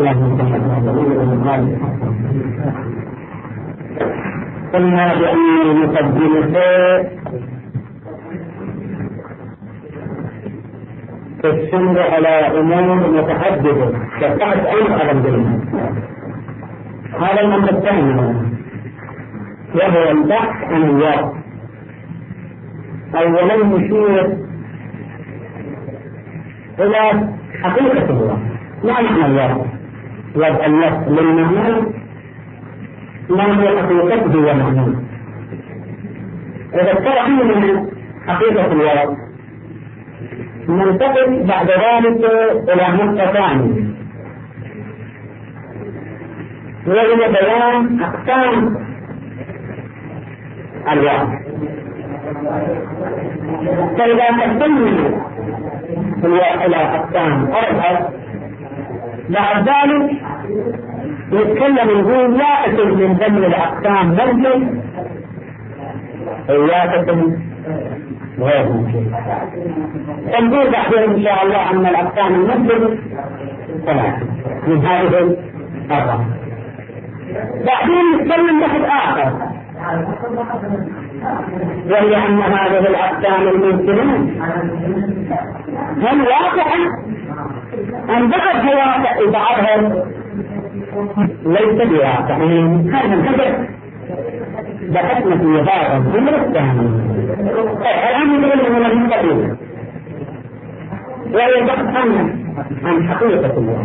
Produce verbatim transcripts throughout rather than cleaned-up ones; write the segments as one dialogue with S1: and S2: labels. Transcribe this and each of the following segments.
S1: قلنا بأن مقدمته تشتمل على أمور متعددة تحت أمر على الدين. هذا الأمر الثاني وهو البحث عن الوضع. أولا نشير إلى حقيقة الوضع. ما معنى الوضع؟ وضع النص للمعنى ما هي حقيقته ومعناه. إذا اتبعنا حقيقة الوضع ننتقل بعد ذلك إلى نقطة ثانية وهي بيان أقسام الوضع. فإذا قسمنا الوضع إلى أقسام أربعة بعد ذلك نتكلم نقول لا أكل من ضمن الأقسام ممكن ولا أكل غير ممكن. نقول بعدين إن شاء الله أن الأقسام الممكن ثلاثة من هذه الأربعة. بعدين نتكلم بحث آخر وهي أن هذه الأقسام الممكنة هل واقعة أم بعضها واقع بعضها ليس بواقعين. هذا الهدف بحثنا في هذا الأمر الثاني. الآن نتكلم عن المقدمة وهي بحث عن حقيقة الله.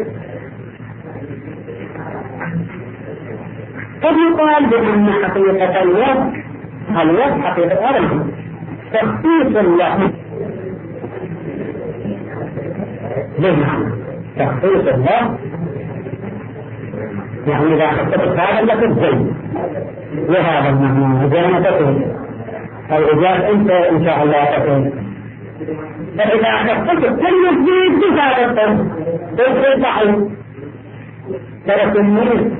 S1: قد يقال بأن حقيقة الوضع الوضع حقيقة الله تخصيص الله. بمعنى تخصيص الله يعني إذا حسبت هذا لك زي وهذا المعنى إذا ما تقول أو إذا أنت إن شاء الله تقول. فإذا حسبت كل جديد بهذا الطرف تقول صحيح ترى تنميز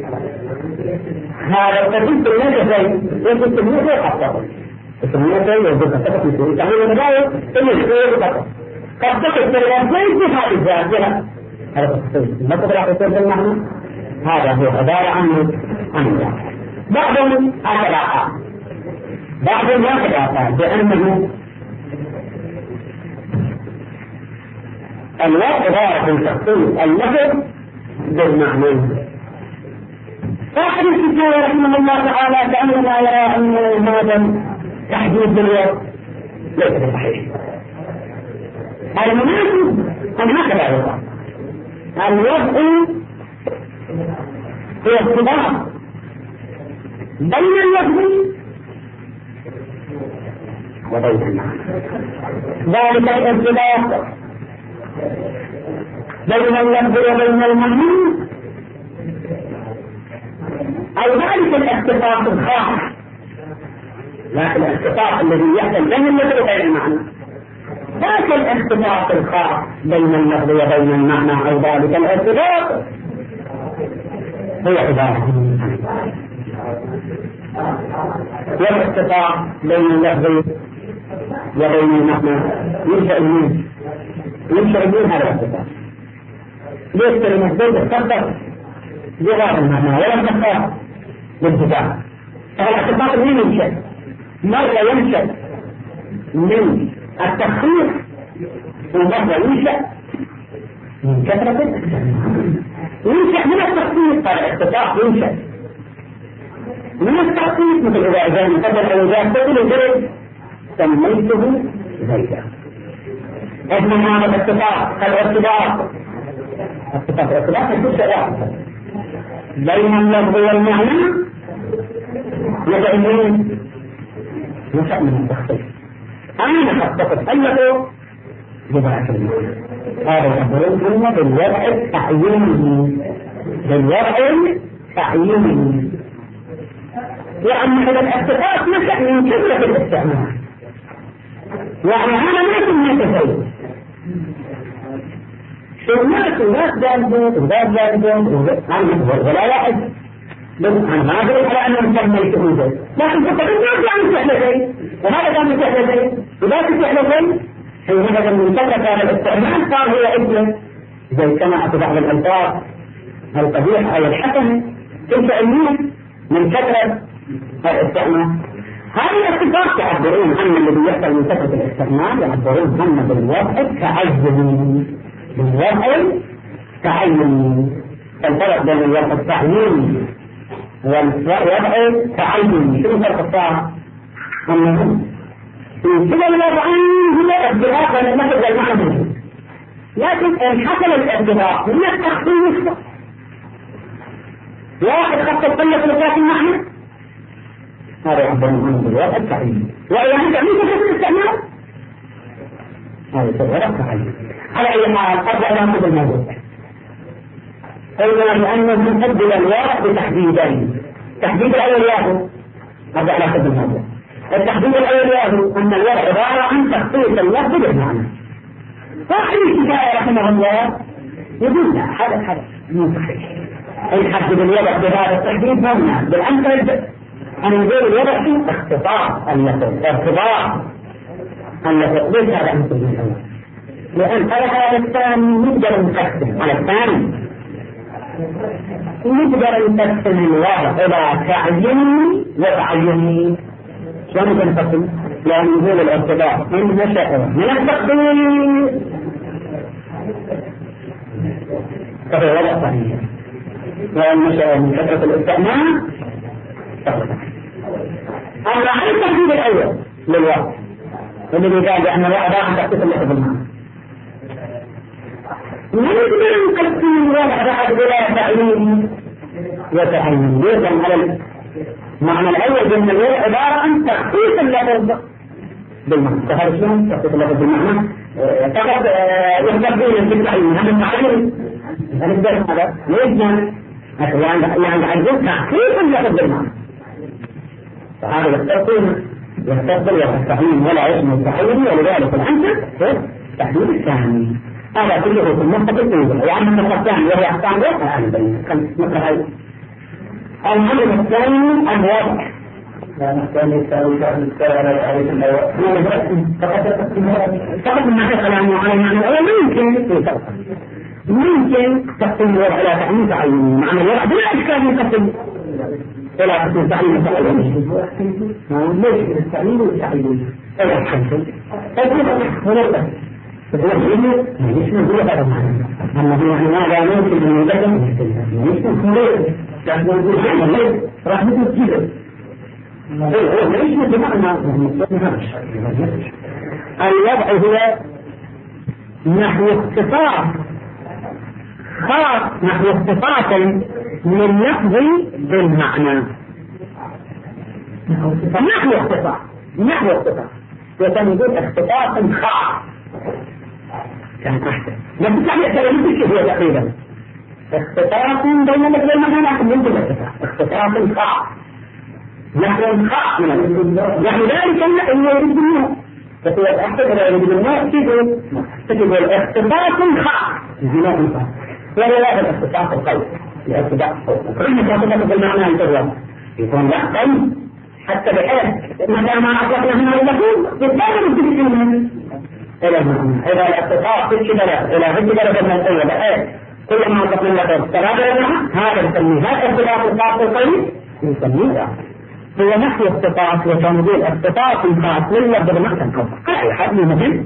S1: هذا التفيد بالنسبة زي يجب تنميز ويحصل التنميز زي يجب تفكت مثل تعمل المداية تنميز ويحصل قد تكتب الأنسان في هذه الزاجرة. هذا التفصيل ما تبرع في سورة المعنى هذا هو عبارة عنه عن الله. بعضهم أتلاقى بعضهم لا تلاقى بأنه الله عبارة عن تخصيص اللفظ بالمعنى. صاحب الكتاب رحمه الله تعالى كأنما يرى أن هذا تحديد بالوقت ليس صحيح. المناسب أن هكذا يوضع الوضع هو ارتباط بين اللفظ وبين المعنى. ذلك الارتباط بين اللفظ وبين المعنى أو ذلك الاختلاط الخاص لا الاختلاط الذي يحصل بين اللفظ وبين المعنى. ذاك الاختلاط الخاص بين اللفظ وبين المعنى أو ذلك الارتباط هو عبارة والاختلاط بين اللفظ وبين المعنى ينشأ منه ينشأ منه هذا الاختلاط. ليس كلمة زوج تخطط بغير المعنى ولا تخطط بالاتفاق. فالاختلاط منين ينشأ؟ مرة ينشأ من التخصيص ومرة ينشأ من كثرة ينشأ من التخصيص. فالاختلاط ينشأ من التخصيص مثل إذا إذا مثل أو إذا تقول زيد سميته زيدا. اسم هذا الاتفاق الارتباط الاتفاق الارتباط يكون واحد بين اللفظ والمعنى يبقى منين؟ ينشأ من التخصيص. أنا خططت أنه جبعة المعنى. هذا يقولون بالوضع التعييني بالوضع التعييني يعني هذا الاتفاق نشأ من كثرة الاستعمال. يعني أنا ما سميت شيء سميت الناس ذلك وذلك ذلك ولا واحد أنا ما أدري على أنه سميته شيء لكن فقط الناس يعني سهل شيء وهذا كان سهل شيء وذلك سهل شيء حينئذ من كثرة هذا الاستعمال صار هو اسمه زي سمعت بعض الألفاظ القبيحة أو الحسنة تنفع الناس من كثرة الاستعمال. هذه الصفات يعبرون عن الذي يحصل من كثرة الاستعمال، يعبرون عنه بالوضع التعيني، بالوضع التعيني. الفرق بين الوضع التعييني والوضع التعيني شنو فرق الصار؟ أنه في كلا الوضعين هي ارتباط بين اللفظ والمعنى، لكن إن حصل الارتباط هي التخصيص. واحد خط القلة لذات المعنى هذا يعبرون عنه بالوضع التعييني، وإذا أنت عملت كثرة الاستعمال هذا الوضع التعييني. على أي حال قبل أن نأخذ الموضوع قلنا لأنه نفضل الواقع بتحديدين. التحديد الأول ياهو هذا على حسب الموضوع. التحديد الأول ياهو أن الواقع عبارة عن تخصيص اللفظ بالمعنى. صاحب الكتاب رحمه الله يقول لا هذا هذا مو صحيح. نحدد الوضع بهذا التحديد ممنوع، بالأمثل أن نقول الوضع فيه اختصاص اللفظ، ارتباط اللفظ. ليش هذا أمثل من الأول؟ لأن على هذا الثاني نقدر نقسم على الثاني نقدر نقسم الوضع إلى تعييني وتعيني. شلون نقسم؟ لأن نقول الارتباط من نشأ من التقدير فهو وضع صحيح، وأن نشأ من كثرة الاستعمال فهو صحيح. أما عن التحديد الأول للوضع الذي قال بأن الوضع عن تخصيص اللفظ بالمعنى، نقدر نقسم الوضع بعد إلى تعيين وتعيين. يرجع على المعنى الأول بأن الوضع عبارة عن تخصيص اللفظ بالمعنى. فهذا شلون تخصيص اللفظ بالمعنى؟ فقط يستخدمون في التعيين هذا التعيين هنبدأ هذا يجب يعني عندهم تخصيص اللفظ بالمعنى. فهذا يختصر يختصر التعيين ولا اسم التعيين، ولذلك الأنسب هو التحديد الثاني. هذا كله في المنطق الأول. يعني النقطة الثانية وهي أحكام الوضع الآن بين نقرأ الأمر الثاني الوضع. يعني الثاني يساوي كان عليه الأول. فقط من ناحية كلامه على المعنى الأول ممكن ممكن تقسم الوضع إلى تعيين تعيين، معنى الوضع بلا إشكال يقسم إلى قسم تعيين تعيين. ليش التعيين والتعيين؟ إلى الحمد. هنا فالوحيد ليش نقول هذا المعنى؟ أما يعني ماذا ممكن أن يقدم؟ ليش نقول؟ يعني نقول ليه؟ راح نقول كذا. ليش بمعنى الوضع هو نحو اختصاص خاص، نحو اختصاص من لفظ بالمعنى. نحو اختصاص نحو اختصاص وتنقول اختصاص خاص كان أحسن. نفس التعبير ترى نفس الشيء هو تقريبا اختصاص بين اللفظ والمعنى، لكن من دون اختصاص اختصاص خاص نحو خاص من اللفظ. يعني ذلك اللي يريد منه فهو الأحسن ولا يريد منه تقول تقول اختصاص خاص زمان خاص ولا لا الاختصاص القوي الاختصاص كل ما بالمعنى يتوضح يكون لا قوي حتى بحيث متى ما أطلقنا هنا اللفظ يتبادر الذكر منه إلى المعنى. إذا الاختصاص في الشبلات إلى هذه درجة من القوة بحيث كل ما أطلقنا اللفظ تبادر المعنى هذا نسميه هذا الاختصاص الخاص القوي نسميه هو نحو اختصاص وتنظير اختصاص خاص لللفظ بالمعنى القوي. أي حد مهم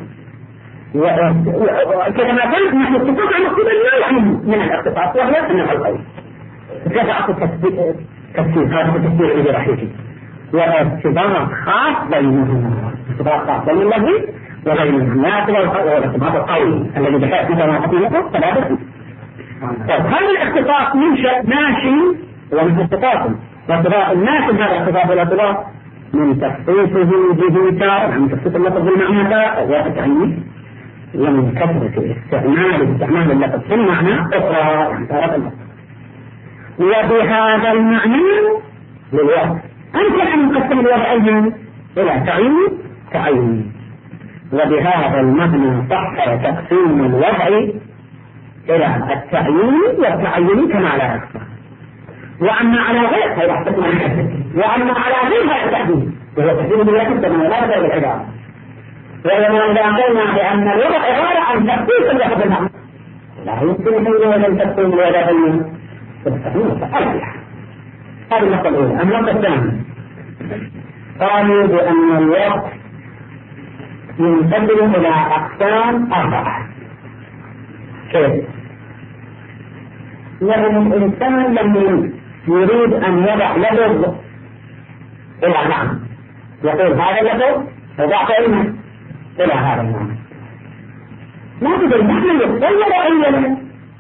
S1: وكما قلت نحن اختصاص عن مقصود النوع من الاختصاص وهي النوع القوي. كيف أعطي تفسير هذا التفسير الذي راح يجي وارتباط خاص بينهما، ارتباط خاص بين اللفظ وبين الناس والارتباط القوي الذي بحيث مثل ما قلت لكم ثلاثة. طيب هذا الاختصاص منشأ ماشي ومن اختصاص وارتباط الناس هذا الاختصاص والارتباط من تخصيصه به تارة من تخصيص اللفظ بالمعنى تارة وتعيين ومن كثرة استعمال استعمال اللفظ في المعنى أخرى يعني تارة اللفظ. وبهذا المعنى للوضع أنت أن نقسم الوضع أيضا إلى تعيين تعيين. وبهذا المعنى صح تقسيم الوضع إلى التعيين والتعيين كما لا يخفى. وأما على غير هذا وأما على غير هذا التعيين وهو تقسيم الوضع كما لا يخفى بالعبارة. ولما إذا قلنا بأن الوضع عبارة عن تخصيص اللفظ بالمعنى لا يمكن أن تكون ولا بينه تستحيل تأرجح. هذه النقطة الأولى. النقطة الثانية قالوا بأن الوقت ينقسم إلى أقسام أربعة. كيف؟ لأن الإنسان لما يريد أن يضع لفظ إلى معنى يقول هذا اللفظ وضعت علما إلى هذا المعنى، لابد المعنى يتغير أولا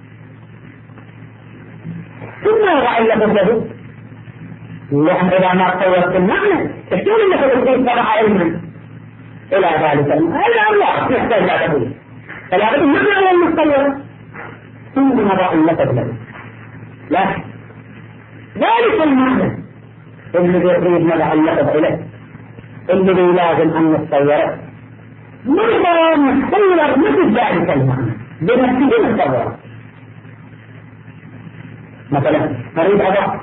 S1: ثم يضع اللفظ له، لأن إذا ما تطورت المعنى تشتغل اللفظ الذي وضع علما إلى ذلك هذا الله يحتاج لا تقول، فلا بد المعنى هو المتطور ثم نضع اللفظ له. لكن ذلك المعنى الذي يريد نضع اللفظ إليه الذي لازم أن نتصوره مرة نتصور مثل ذلك المعنى بنفسه نتصوره. مثلا نريد أضع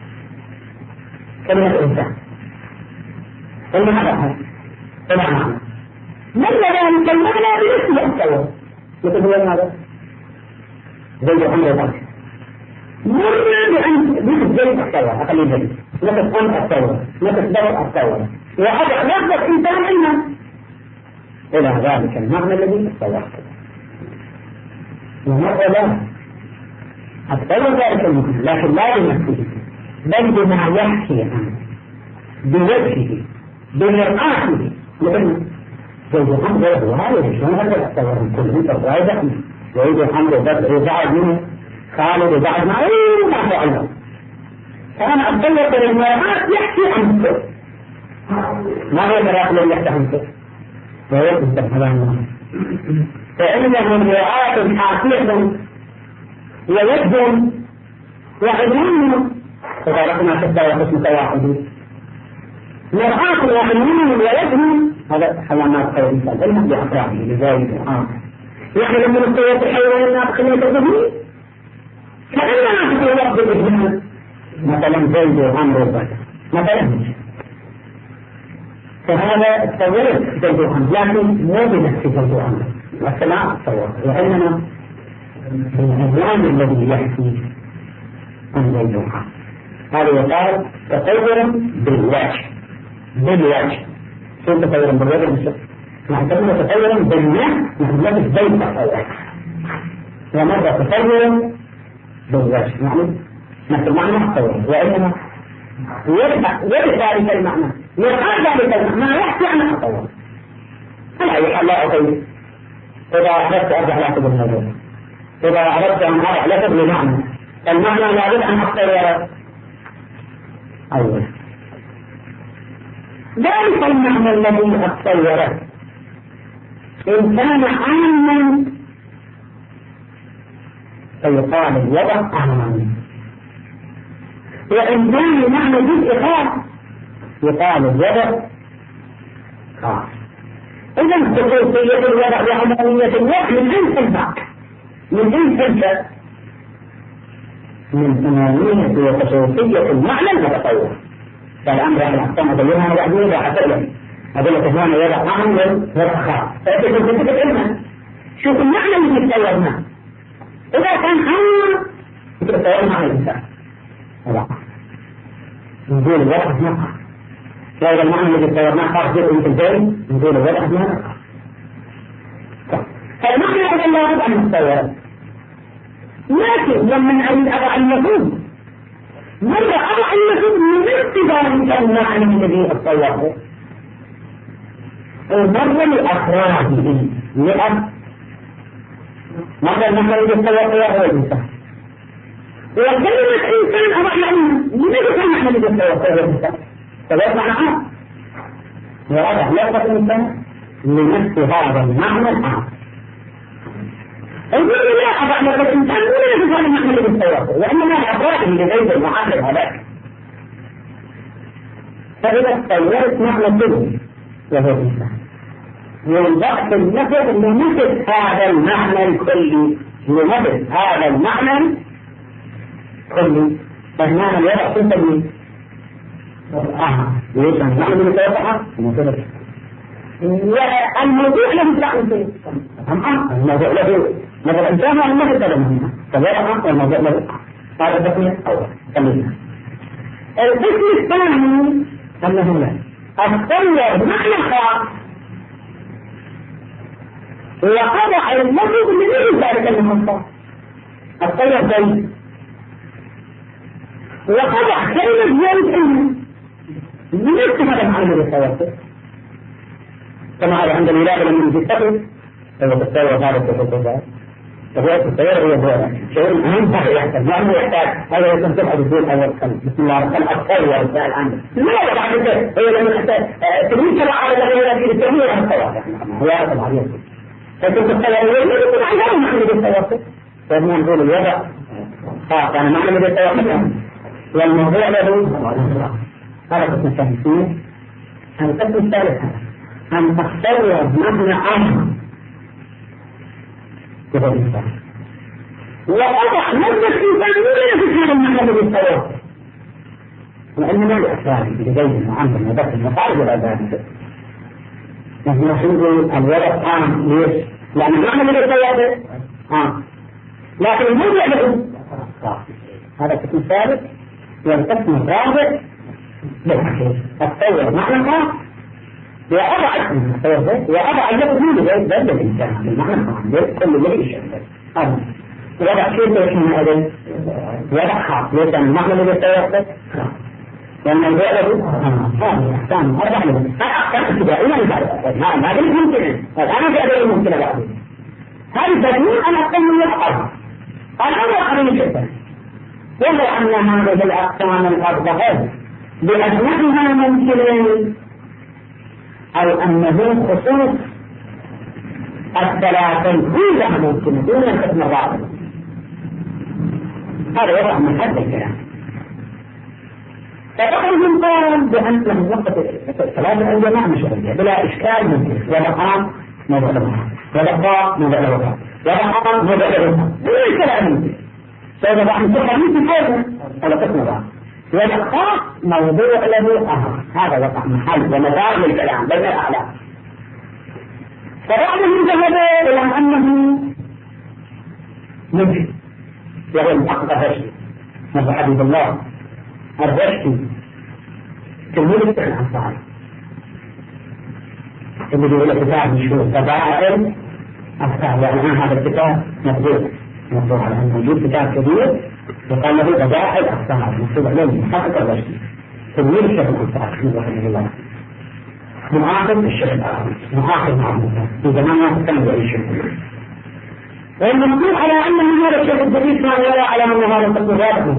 S1: كلمة إنسان كلمة أضعها إلى معنى مرة ذلك المعنى بنفسه نتصوره مثل هو ماذا؟ زي أمر ذلك مرة بأن مثل زي أتصور أقل زي نفس أم أتصور نفس دور أتصور وأضع لفظة إنسان علما إلى ذلك المعنى الذي أتصورته. ومرة لا أتصور ذلك المعنى لكن لا بنفسه بل بما يحكي عنه بوجهه بمرآته، لأن زوج الحمد لله وهذا شلون هذا أتصور من كل انت وعيدك زوج الحمد لله يزعج منه خالد يزعج معه ما هو عنه فأنا أتصور بالمرآت يحكي عنه ما هو المرآت الذي يحكي عنه ويجب الكلام فإنه مرآة حاكية ويجب وعلم تباركنا حتى وحسن تواحد مرآة وعلم ويجب هذا حيوانات خير الإنسان علم بأفراده لذلك الآن يعني لما نستوى الحيوانات خلية الجميع كأننا تتوقع بالإجمال مثلا زيد وعمر وبكر مثلا فهذا تصورت زيد وعمر لكن مو بنفس زيد وعمر والسماع تصور وإنما العنوان الذي يحكي عن زيد وعمر هذا يقال تصور بالوجه بالوجه شو تصور بالوجه بالشكل نعتبر تصورا بالنفس نحن نفس زيد تصور ومرة تصور بالوجه يعني نفس المعنى تصور وإنما يدفع ذلك المعنى يقال ذلك المعنى يحكي عن التصور. أنا أيها لا أقول إذا أردت أرجع لأخذ الموضوع إذا أردت أن أرجع لأخذ المعنى المعنى لابد أن أتصور أولا ذلك المعنى الذي أتصوره إن كان عاما فيقال الوضع عاما وإن كان معنى جزء خاص يقال الوضع خاص. إذا خصوصية الوضع وعمومية الوضع من أين تنفع؟ من أين تنفع؟ من عمومية وخصوصية المعنى المتصور. فالأمر على الأحكام أدلها وبعدين راح أسألهم أدلة هنا وضع عام ووضع خاص فأتكلم في فكرة علما شوف المعنى اللي تصورناه إذا كان عام يتصور معنى الإنسان لا نقول الوضع نقع لا إذا المعنى الذي تصورناه خاص جزء مثل ذلك نقول الوضع نقع. فالمعنى إذا لا يضع المتصورات لكن لما أريد أضع المفهوم مرة أضع المفهوم من ارتباط المعنى الذي أتصوره ومرة لأفراده لأب مرة المعنى الذي أتصوره هو الإنسان وكلمة إنسان أضع لأنه لماذا كان المعنى الذي أتصوره هو الإنسان فلا معنى عام وأضع لأفراد الإنسان لنفس هذا المعنى العام. الجزء لا أضع لأفراد الإنسان ولا يجب هذا المعنى الذي أتصوره وإنما أفراده لغير المعاصر هذاك. فإذا تصورت معنى كله وهو الإنسان والضغط النفر لنفس هذا المعنى الكلي لنفس هذا المعنى الكلي فهنا الوضع تنتبه آه ليش المعنى اللي توضحه والموضوع له دعوة الموضوع له مثلا الجامعة ما تقدر منها فبيعها والموضوع له هذا القسم الأول كملنا. القسم الثاني أنه لا أتصور معنى خاص وقضع اللفظ من ذلك المنطق أتصور زيد وقضع كلمة زيد عنه ليس هذا المعنى بالتوسط كما هذا عند الولادة لما يجي الطفل هو بالتوسط هذا التوسط فهو التطور هو هو شيء أهم حاجة يحتاج ما هو يحتاج هذا يكون تبعد الدين أول خلق بسم الله الرحمن الأطفال والسائل عنه لا بعد ذلك هو لما يحتاج تبني كما على الذي يرى في التنمية عن التواصل هو يعرف العريض فكنت التطور يقول عن هذا المعنى بالتواصل فهنا نقول الوضع خاص أنا معنى بالتواصل والموضوع له هذا قسم التهيئين القسم الثالث أن تختار معنى عام كيف الإنسان وأضع نفس الإنسان ولا في هذا المعنى بالتواصل لأن ما الأسرار لديه معامل وبس المفعول ولا ذلك نحن نقول الوضع عام ليش؟ لأن المعنى بالتواصل عام لكن الموضوع له هذا القسم الثالث والقسم الرابع بالحقيقة التطور معنى خاص وأضع التطور وأضع اللفظ منه ذلك الإنسان بالمعنى خاص كل الذي يشبه هذا وضع كيف يسمى هذا وضع خاص ليس المعنى الذي يتوقف لأن الفعل هذه أحكام أربع لهم أحكام ابتدائية ما ما هذه ممكنة الآن في هذه الممكنة بعد هذه الدليل أنا أقوم بالأرض الأمر قريب جدا ولو أن هذه الأقسام الأربعة بأجمعها ممكنين أو أنه خصوص الثلاثين كلها ممكنة دون القسم الرابع هذا يضع من هذا الكلام فبعضهم قال بأن لهم وقت ثلاثة الجماعة مشغولية بلا إشكال ممكن ومقام موضع لهم ولقاء موضع لهم ومقام موضع لهم بلا كلام ممكن فإذا عن كل مثل هذا على قسم الرابع والإخاء موضوع له أهم هذا وقع محل ومدار للكلام بين الأعلام فبعضهم ذهب إلى أنه ممكن وهو المحقق الرشدي مثل حبيب الله الرشدي تلميذ الفقه الأنصاري اللي بيقول كتاب مشهور فضائل أفكار يعني هذا الكتاب مطبوع مطبوع على أنه موجود كتاب كبير وقال له بدائل أفكار مكتوب عليه محقق الرشدي تلميذ الشيخ الأنصاري رحمه الله معاقب الشيخ الآخر معاقب معه في زمان ما تكلم بأي شيء والمنظور على أن هذا الشيخ الجديد كان يرى على أن هذا القسم رابع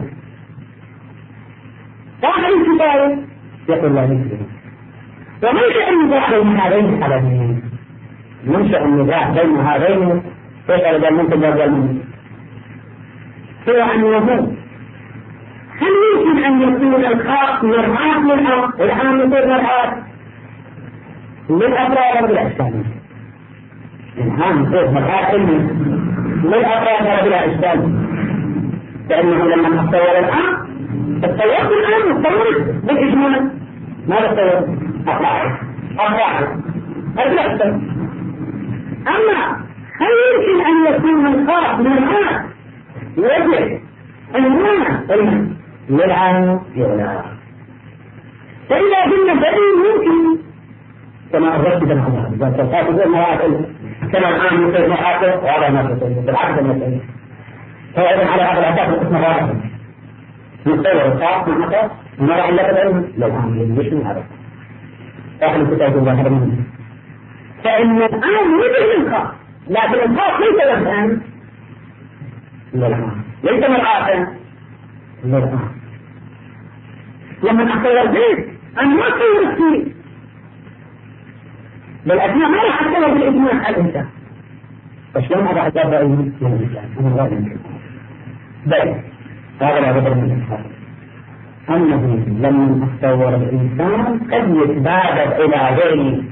S1: فأخذ الكتاب يقول لا يمكن ومنشأ النزاع بين هذين الحالتين منشأ النزاع بين هذين كيف قال الممكن يرجع الممكن هو أنه هل يمكن أن يكون الخاص مرآة للحق والعام يكون مرآة للأفراد بلا إشكال الآن يكون مرآة للأفراد بلا إشكال لأنه لما نتصور الآن التوقف الآن مستمر بالإجمال ماذا التوقف؟ أفراد أفراد أفراد أفراد أما هل يمكن أن يكون الخاص مرآة يجب المعنى للعام يغلى فإذا كنا بدين ممكن كما أردت بنا إذا تلقات يقول مواعد كما الآن مثل محاكم وهذا ما تسوي بالعكس المسألة فإذا على هذا الأساس القسم الرابع نتصور الخاص معناته ما راح لك العلم للعام مش من هذا آخر الكتاب الله هذا منه فإن الآن مثل الخاص لكن الخاص ليس الآن للعام ليس مرآة للعام لما أخذ البيت أن ما تصور فيه بالأسماء ما راح أتصور بالإجماع الإنسان فشلون هذا أجاب رأيه من الإنسان أنا غير يمكن بل هذا لا بدل من الإنسان أنه لما أتصور الإنسان قد يتبادر إلى غيره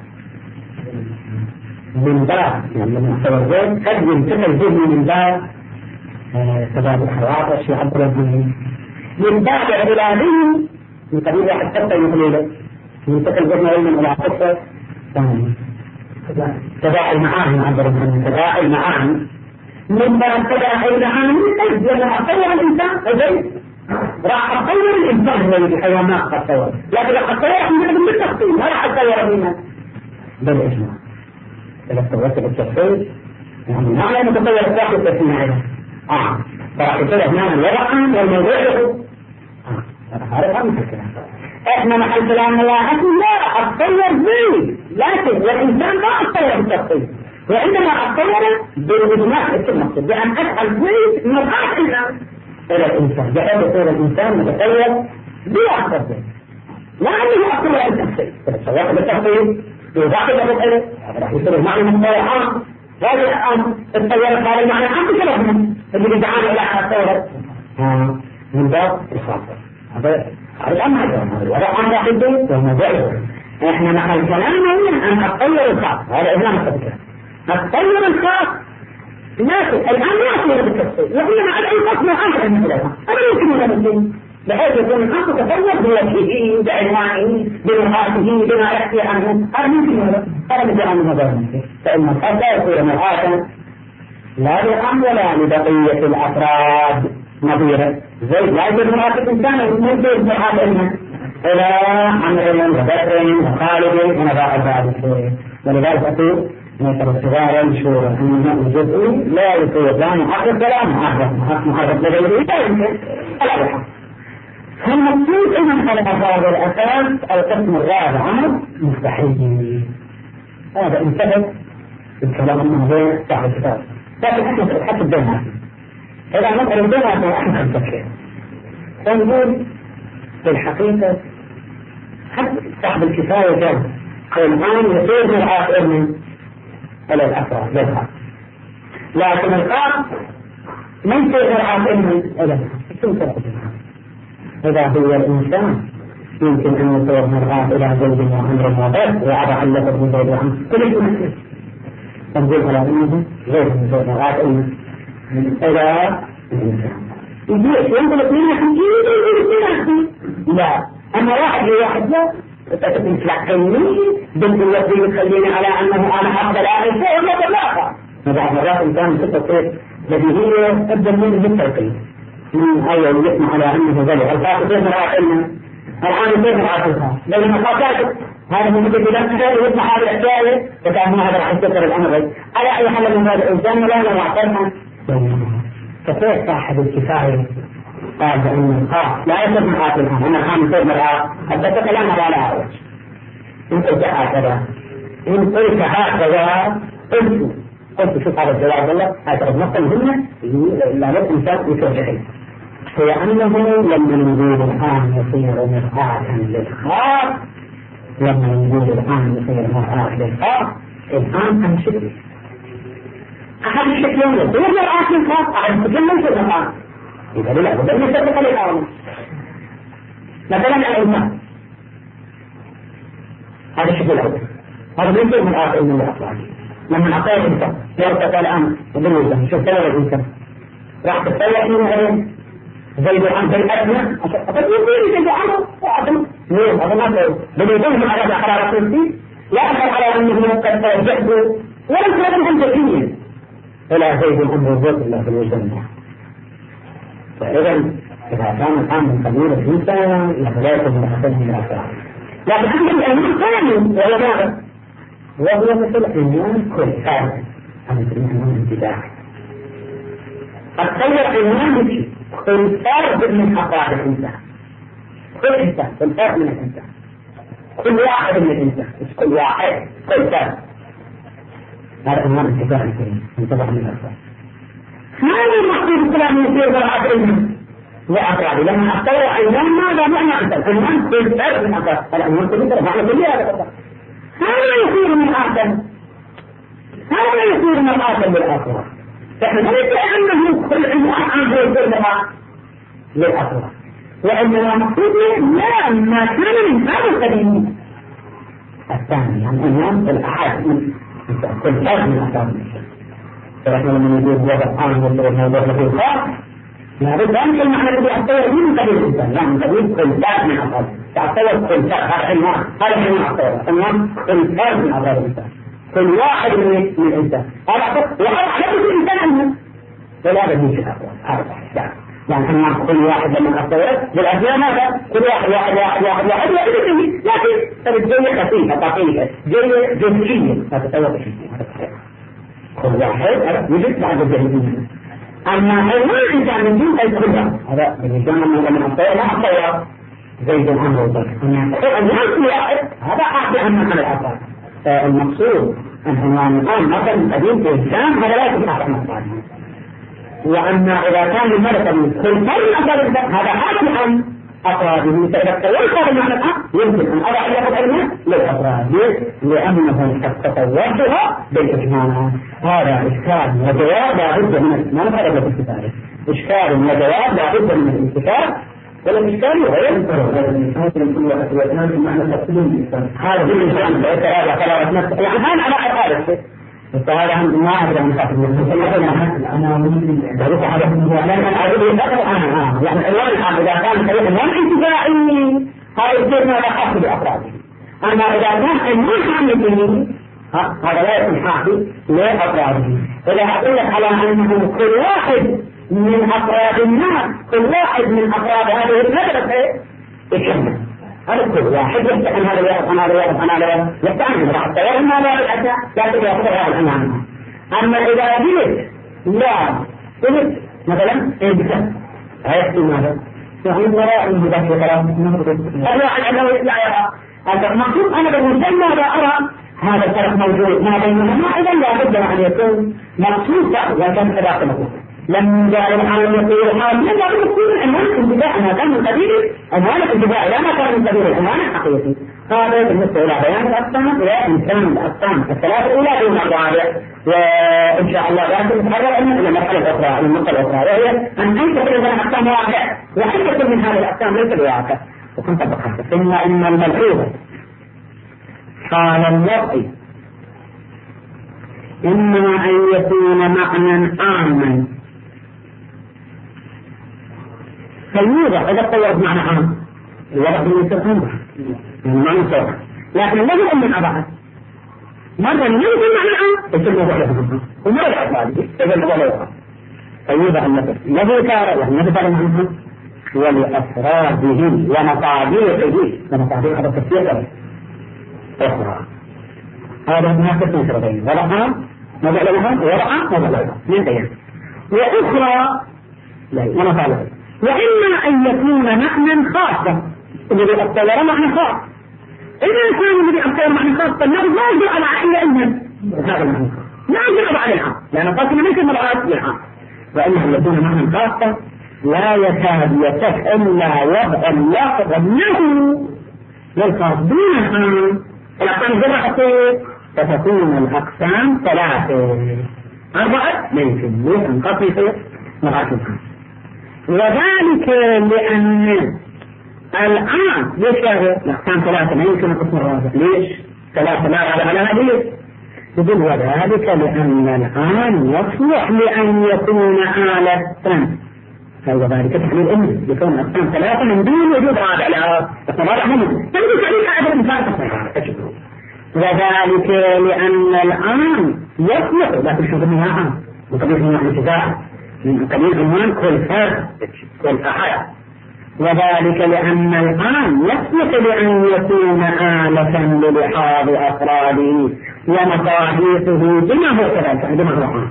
S1: من باب يعني لما أتصور غير قد ينتقل ذهني من باب تبادل الحوادث يعبر به ينتقل إلى ذهن من قبيل واحد حتى يقول ينتقل ذهنه علما إلى قصة ثانية تباعي معاني عبر من تباعي معاني من باب تبع أي عامل لما أطور الإنسان أجل راح أطور الإنسان الذي بحيوانات قد طور، لكن راح أطور عندنا بالتخطيط ما راح أطور بنا بالإجماع. إذا استويت بالتخطيط يعني ما أنا متطور الواحد تسمع عليه آه فراح يصير هنا الوضع والموضوع له آه هذا خمسة الكلام. إحنا محل كلام الله لا أطور به، لكن والإنسان ما أطور بالتخطيط، وعندما أطور بالإجماع المقصود بأن أفعل شيء مرحلة الإنسان إلى الإنسان بحيث يصير الإنسان متطور بلا تخطيط، لا أنه أطور التخطيط سواء بالتخطيط يضاعف له هذا راح يصير المعنى مطورعان. هذا الآن التطورت هذا المعنى عن بسببهم اللي بيدعانا إلى أن أطور من باب الخاطر. هذا الآن هذا الوضع عن راح البيت والموضوع إحنا محل كلامنا أن أطور الخاطر، هذا إذن مستفكر أطور الخاطر الناس الآن لا أطور بالتفصيل، وإنما على أي قسم آخر من ثلاثة أنا يمكن أن أمثل بحيث يكون الخاطر تطور بوجهه بعنوانه بمرآته بما يحكي عنه. هذا ممكن هذا هذا مثل عنه هذا ممكن، فإن الخاطر لا يكون مرآة لا لأم ولا لبقية الأفراد نظيرة زي لا يجب مرآة الإنسان من يجب مرآة إلنا إلى عمر وبكر وخالد ونباع بعض الشيء. ولذلك أقول مثل الصغار الشورى أن الجزء لا يتوزان حق الكلام حق محرك لغيره لا يمكن الأبحث. فالمقصود إذن على هذا الأساس القسم الرابع عمر مستحيل. هذا انتهت الكلام الموضوع صاحب الكتاب، لكن احنا حتى الدنيا إذا نقل الدنيا فإحنا نفكر فنقول في الحقيقة حتى صاحب الكفاية جاء الآن يصير مرآة من على الأفراد للخاص، لكن الخاص ما يصير مرآة من على الخاص. إذا هو الإنسان يمكن أن يصير مرآة إلى زوج وأمر وغير وأضع اللفظ من زوج وأمر كل شيء تنزل على أنه غير من زوج مرآة إلى الإنسان يجيش ينقل اثنين يحكي لا أما واحد لواحد لا تتلقيني بنت الذي يخليني على أنه أنا حق الآخر شيء ولا تلاقى. فبعض مرات إنسان ستة الذي هي أبدأ منه بالتلقين من أول يسمع على أنه ذلك الخاص غير مرأة إلنا الآن غير مرأة الخاص لأن خاصات هذا من مثل بلانسة ويسمع هذه الحكاية وكأنه هذا راح يستطر الأمر على أي حل من هذا الإنسان ولا أنا معطلها. فكيف صاحب الكفاية قال بأن الخاص لا يصير مرآة الآن أن الآن يصير مرآة حتى كلام هذا لا أعرف إن قلت هكذا إن قلت هكذا قلت قلت شوف هذا الجواب والله هذا النقطة مهمة لا بد إنسان يتوجهه هي أنه لما نقول الآن يصير مرآة للخاص لما نقول الآن يصير مرآة للخاص الآن أهم شكل أحد الشكلين يصير مرآة للخاص أحد الشكلين ليس مرآة إذا لا بد أن يتفق للآن مثلا الإنسان هذا الشكل الأول هذا ليس مرآة من الأطلاق. لما أعطيه الإنسان لو تقال الآن بالنسبة شوف تلوى الإنسان راح تتلوى من غير زي الآن زي الأدنى أقول يقول زي الآن وأعطم مين أظن بنيتهم على حرارة السي لا أخذ على أنه قد توجهه ولم تكن هم ذكيا ولا زيد الأمر الزوج الله في الوجدان. فإذا إذا كان الآن من قبيل الإنسان يتلاقى من أحسنه من الأفراد لكن عندما الأمر ثاني وهو ماذا؟ وهو مثل عنوان كل فرد عن عنوان انتباهي أتطور عنوان كل فرد من أفراد الإنسان كل إنسان كل فرد من الإنسان كل واحد من الإنسان مش كل واحد كل فرد هذا عنوان انتباهي انتباه من الأفراد. هذا المقصود الكلام يصير بالعقل علمي وأفراد لما أتطور عنوان ماذا معنى أنت عنوان كل فرد من أفراد العنوان كل فرد معنى كل هذا هذا يصير من آخر هذا يصير من آخر بالآخرة. فإحنا ليس أنه كل عنوان عنده يصير منها للآخرة وإنما مقصود لا ما كان من هذا القديم الثاني يعني عنوان الأحد من كل فرد من أفراد. فإحنا لما نقول وضع الآن يصير الموضوع له الخاص لا بد أن يكون معنى الذي أتطور من قبيل الإنسان لا من قبيل كل فرد من أفراد تعتبر كل فرد هذا عنوان هذا عنوان أعتبر عنوان كل فرد من أفراد الإنسان كل واحد من الإنسان هذا وهذا حدث الإنسان عنه ولا بدي في الأقوال هذا يعني أن كل واحد لما أصدرت بالأسماء ماذا؟ كل واحد واحد واحد واحد واحد واحد لكن فبالجية خفيفة دقيقة جية جزئية لا تتوقع فيه كل واحد يجب بعد الجهدين. أما حيوان إنسان من دون أي كلها هذا بالنسبة لنا من أصدر ما أصدر زيد الأمر والضرر أن يكون واحد هذا أحد أهم من الأفضل. المقصود أن عنوان الآن مثلا قديم في الإسلام هذا لا يكون أحد من وأما إذا كان المرض من كل فرد هذا حاكم عن أفراده فيتطور معنى الآن يمكن أن أضع إلى قدرنا للأفراد لأنه قد تطورها بالإجماع. هذا إشكال وجواب لا بد من الإجماع هذا في الكتاب إشكال وجواب لا بد من الانتفاع ولا إشكال غير هذا بالإنسان بإتراجع ثلاثة نفس يعني هذا على هذا الشيء فهذا ما أدري من خاطر أنا أريد هذا لأن أريد أنا يعني العنوان الآن إذا كان فريق العنوان انتفاعي هذا يصير ما يخاف بأفراده. أما إذا كان عنوان حامل هذا لا يكون حافي لأفراده. إذا أقول لك على أنه كل واحد من أفراد الناس كل واحد من أفراد هذه المدرسة يشمل هذا كل واحد يفتح هذا الواحد عن هذا الواحد عن هذا الواحد يستعمل راح الطيار ما لا يأتى لكن يأخذ هذا الأمام. أما إذا جلس لا جلس مثلا إنسان هيحكي ماذا؟ يقول وراء المدرسة كلام الواحد أنه لا يرى هذا المقصود أنا بالإنسان ماذا أرى هذا الفرق موجود ما بينهما إذا لا بد أن يكون مقصود وكان كذا مقصود لم جاء الحال يقول حال لا يكون العنوان انتباع ما كان من قبيل عنوان الانتباع لا ما كان من قبيل العنوان الحقيقي. هذا بالنسبة إلى بيان الأقسام وإنسان الأقسام الثلاثة الأولى دون الرابع وإن شاء الله لكن نتحرر إلى مرحلة أخرى المرحلة الأخرى وهي أن أنت تكون من أقسام واقع وأن تكون من هذه الأقسام ليس بواقع وكنت بقى ثم إن الملحوظ قال الوضع إما أن يكون معنى عاما فيوضح إذا قوّرت معنى عام الوضع بالنسبة عام معنى صوت لكن الذي أمن أبعاد مرة يمكن معنى عام يصير موضوع لهم ومرة الأفراد إذا الموضوع يوضح فيوضح النفس الذي كان والنفس على معنى ولأفراده ومطابيعه ومطابيعه هذا التفسير أخرى هذا هناك اثنين شرطين ورقة موضع لها ورقة موضع لها من بيان وأخرى لا ومطابيعه وإما أن يكون معنى خاصا الذي أبطل معنى خاص إذا كان الذي أبطل معنى خاص فالنفس لا يجب على إلا أن هذا المعنى لا يجب على العام لأن قاسم ليس مرآة للعام وإما أن يكون معنى خاصا لا يكاد يصح إلا وضع اللفظ له للخاص دون العام الأقسام جرحت فتكون الأقسام ثلاثة أربعة لا يمكن ينقصي في مرآة العام وذلك لأن الآن ليش الأقسام ثلاثة ما يمكن القسم الرابع ليش ثلاثة لا على على هذه يقول وذلك لأن الآن يصلح لأن يكون آلة وذلك تحليل أمي يكون الأقسام ثلاثة من دون وجود رابع لا بس رابع هم تجد تعليق هذا الإنسان وذلك لأن الآن يصلح لا تشوف منها عام وقبيل منها انتزاع من قبيل عنوان كل فرد كل أحد وذلك لأن الآن يصلح لأن يكون آلة للحاظ أفراده ومصاحيحه بما هو كذلك بما هو عام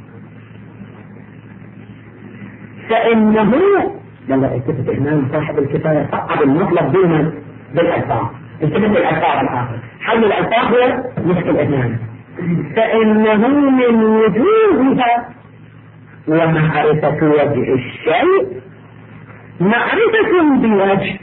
S1: فإنه لما التفت إمام صاحب الكفاية صعب المطلق دون بالألفاظ التفت الألفاظ الآخر حل الألفاظ هو مشكل إمام فإنه من وجوهها ومعرفة وجه الشيء معرفة بوجه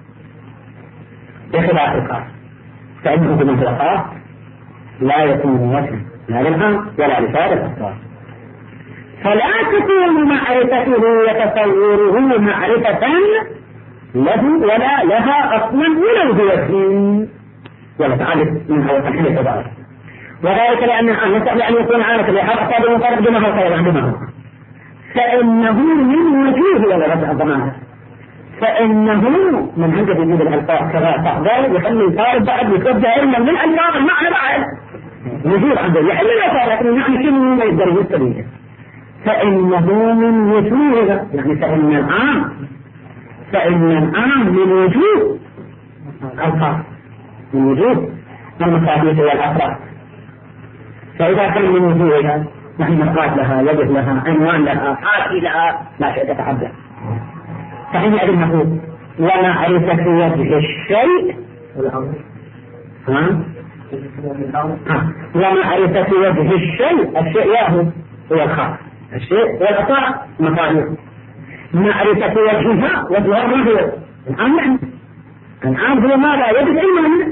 S1: بخلاف الخاص فإنه بمطلقات لا يكون وجه لا للعام ولا لسائر الأفراد فلا تكون معرفته وتصوره معرفة له ولا لها أصلا ولو بوجه ولا تعرف من هو تحليل ذلك وذلك لأن نسأل أن يكون عارف لحق أصابه مفرد بما هو خير بما هو فإنه من وجوه ولا رجع الضمانة فإنه من عند يجيب الألفاظ كذا تحضر يخلي الفارد بعد يتوجه علما من الألفاظ المعنى بعد وجود عنده يحل الألفاظ لكن يعني كل ما يقدر يستبينه فإنه من وجوه، يعني فإن العام فإن العام من وجوه الخاص، من وجوه المصابيح والأفراد. فإذا كان من وجوهها نحن مرقات لها، وجه لها، عنوان لها، حاشي لها، لا شيء تتعدى. فحينئذ نقول ومعرفة وجه الشيء ها؟ ها. ومعرفة وجه الشيء، الشيء ياهو هو الخاص، الشيء والأطاع مصابيح. معرفة وجهها، وجهها ما هو العام، يعني العام هو ماذا؟ وجه علما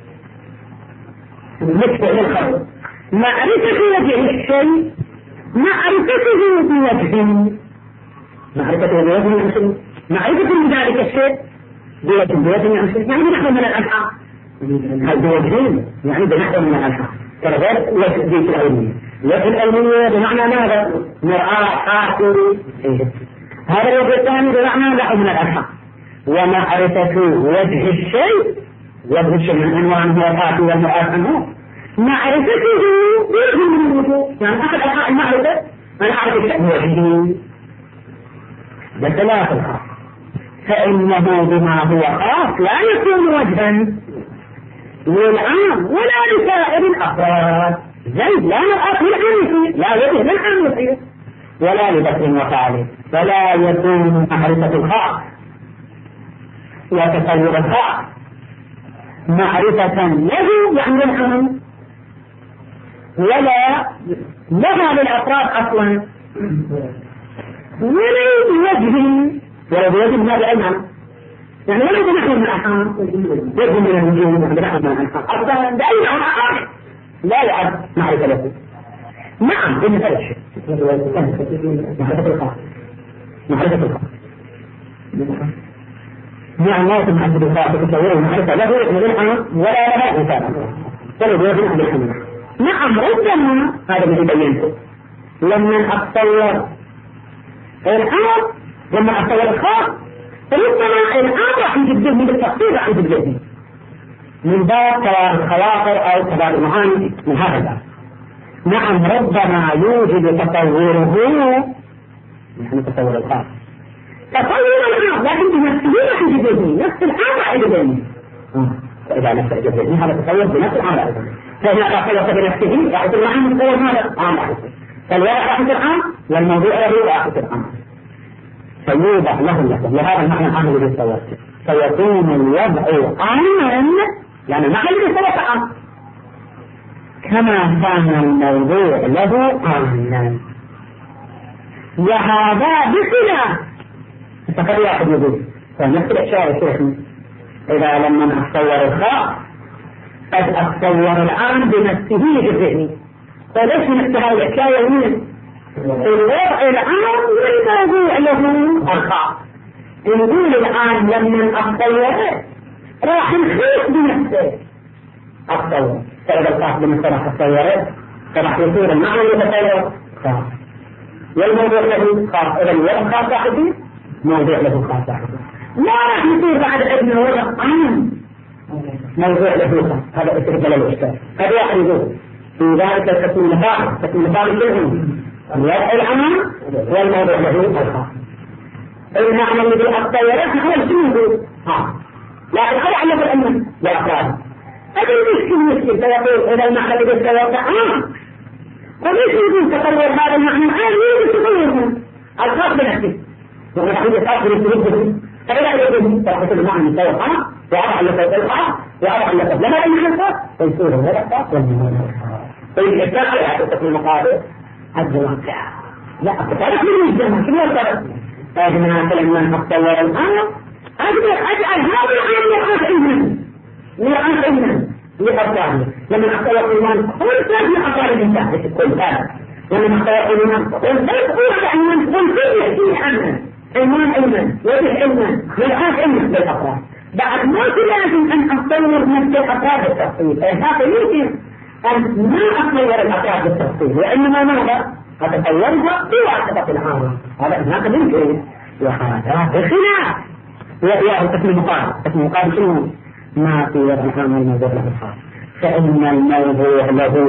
S1: بالنسبة للخلق. معرفة وجه الشيء معرفته بوجه، معرفته بوجه يعني معرفة ذلك الشيء بوجه بوجه يعني يعني بنحو من الألحاق، هل بوجهين يعني بنحو من الألحاق كذلك وجه في العلمية. وجه العلمية بمعنى ماذا؟ مرآة حاصل، هذا الوجه الثاني بمعنى نحو من الألحاق. ومعرفة وجه الشيء، وجه الشيء من أنواعه والآتي والمرآة عنه، معرفته وجه من الوجوه، يعني أحد أنواع المعرفة أنا أعرف الشيء بوجهه بخلاف الخاص، فإنه بما هو خاص لا يكون وجها للعام ولا لسائر الأفراد. زيد لا مرآة للعام، لا وجه للعام ولا لبكر وفعله، فلا يكون معرفة الخاص وتصور الخاص معرفة له يعني للعام ولا لها للأفراد أصلا، ولا بوجه ولا بوجه ماذا أيضا، يعني ولا بنحو من الأحام، وجه من الوجوه بنحو من الأحام أصلا بأي عام لا يعد معرفة له. نعم بالنسبة للشيء معرفة الخاص، معرفة الخاص نعم لا يتم معرفة الخاص تصوره معرفة له للعام ولا لها إنسان ولا بوجه من الحمد. نعم ربما هذا الذي بينته لما أتصور العام لما أتصور الخاص ربما العام راح يجيب من التفصيل راح يجيب من باب كبار الخواطر أو كبار المعاني من هذا الباب. نعم ربما يوجد تصوره نحن تصور الخاص تصور العام لكن بنفسه راح يجيب نفس العام راح يجيب فإذا نفس الجبهة هذا تصور بنفس العام راح يجيب فإذا تصور بنفسه راح يكون معه تصور ماذا؟ عام راح يكون فالواقع راح يكون عام والموضوع له راح يكون عام فيوضح له اللفظ لهذا المعنى العام الذي تصورته فيكون الوضع عاما يعني المعنى الذي تصورته عام كما كان الموضوع له عاما. وهذا بخلاف فقد واحد يقول فنفس الإشارة شيخنا إذا لما أتصور الخاص قد أتصور العام بنفسه بذهني فليش نفس هذه الحكاية مين؟ الوضع العام والموضوع له الخاص. نقول الآن لما أتصوره راح نخيط بنفسه أتصور فإذا الخاص بنفسه راح أتصوره فراح يصير المعنى يتصور خاص والموضوع له خاص. إذا الوضع خاص واحد موضوع له خاص واحد لا راح يصير بعد ابن الوضع عام موضوع له خاص. هذا استقبال الإشكال. هذا واحد يقول في ذلك تكون نفاق تكون نفاق كلهم الوضع العام والموضوع له الخاص. المعنى الذي أتصوره هو الجنود ها لكن هذا علم الأمن لأفراد هذا المشكل مشكل فيقول إذا المعنى الذي أتصوره عام وليس يمكن تصور هذا المعنى العام يمكن تصوره الخاص بنفسه ونحن يتأخر السلوك فإذا يجب تأخذ المعنى المتصور عام وأضع اللفظ الخاص وأضع اللفظ لما المعنى الخاص فيصير هذا الخاص والمعنى الخاص فإذا الشاخر يعطيك المقابل الجواب لا أتعرف من الجمع شنو الفرق؟ أجمع فلما أتصور الآن أقدر أجعل هذا العام يرعاك علما يرعاك علما لأفضاله لما أتصور الإيمان قلت لازم أفضال الإنسان كل هذا لما أتصور الإيمان قلت لازم أفضال الإيمان قلت يحكي عنه إيمان علما وجه علما يرعاك علما بالأفضال بعد ما لازم أن أتصور نفس الأفضال بالتفصيل هذا يمكن أن ما أتصور الأفضال بالتفصيل وإنما ماذا؟ أتصورها بواسطة العام هذا هناك ممكن وهذا بخلاف وهي القسم المقابل القسم المقابل شنو؟ ما في وضع العام والموضوع له الخاص فإن الموضوع له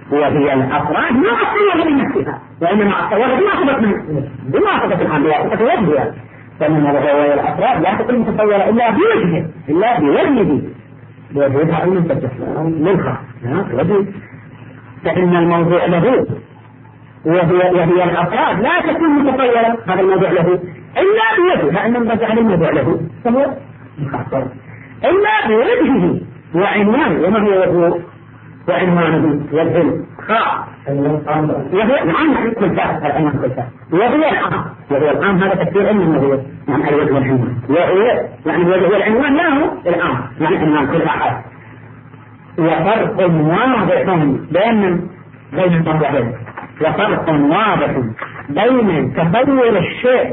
S1: وهي الأفراد ما أصلها من نفسها، وإنما أصلها بما أخذت من بما أخذت الحمد وأخذت وجهها. فإنما وهي الأفراد لا تكون متصورة إلا بوجهه إلا بوجهه بوجهها المنتج للخاص وجه. فإن الموضوع له وهي, وهي الأفراد لا تكون متصورة هذا الموضوع له إلا بوجهه، فإن الموضوع الموضوع له فهو مخصص إلا بوجهه وعنوانه. وما هو وجهه وعنوانه؟ وجه الخاص وهي نعم كل ذات العنوان كل ذات وهي العام. وهو العام هذا تفسير علمي وهو يعني الوجه والعنوان، وهو يعني الوجه والعنوان له العام يعني عنوان كل أحد. وفرق واضح بين بين الموضوعين، وفرق واضح بين تصور الشيء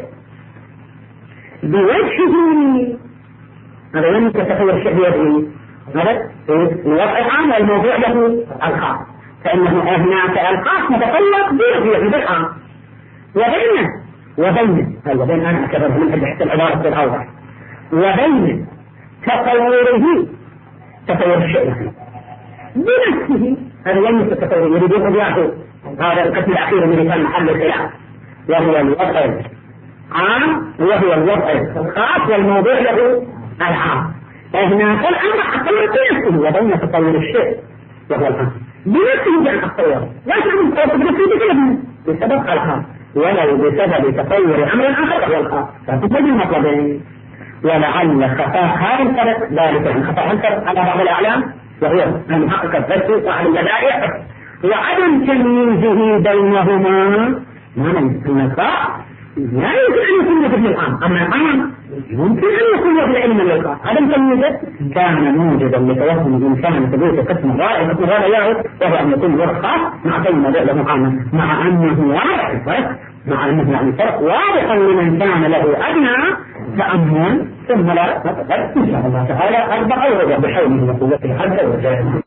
S1: بوجهه هذا لم يتصور الشيء بوجهه هذا الوضع العام والموضوع له الخاص، فإنه هناك الخاص متطلق بوجهه بالعام وبينه وبينه هذا بين أنا أعتبره من حتى العبارة الأوضح وبين تصوره تصور الشيء بنفسه هذا لم يتصور يريدون يأخذ هذا القسم الأخير من كان محل الخلاف وهو الوضع العام وهو الوضع الخاص والموضوع له العام. هناك الأمر أتصور بنفسه وبين تصور الشيء وهو العام بنفسه بأن أتصور لا تعمل تصور بنفسه بكلمه بسبب الخاص ولو بسبب تصور أمر آخر وهو الخاص فتبدي المطلبين. ولعل خفاء هذا الفرق ذلك عن خفاء الفرق على بعض الأعلام وهو أن يحقق الذات وعلى البدائع وعدم تمييزه بينهما. معنى النفاق لا يمكن أن يكون مثل العام، أما العام يمكن أن يكون مثل علم اللقاء. عدم تمييزه كان موجدا لتوهم الإنسان ثبوت قسم رائع قسم هذا يعود وهو أن يكون له خاص مع كلمة له عامة مع أنه واضح الفرق مع أنه يعني فرق واضح لمن كان له أدنى تأمل ثم لا نتفق إن شاء الله تعالى أربعة وهو بحوله وقوته حتى وجاهه.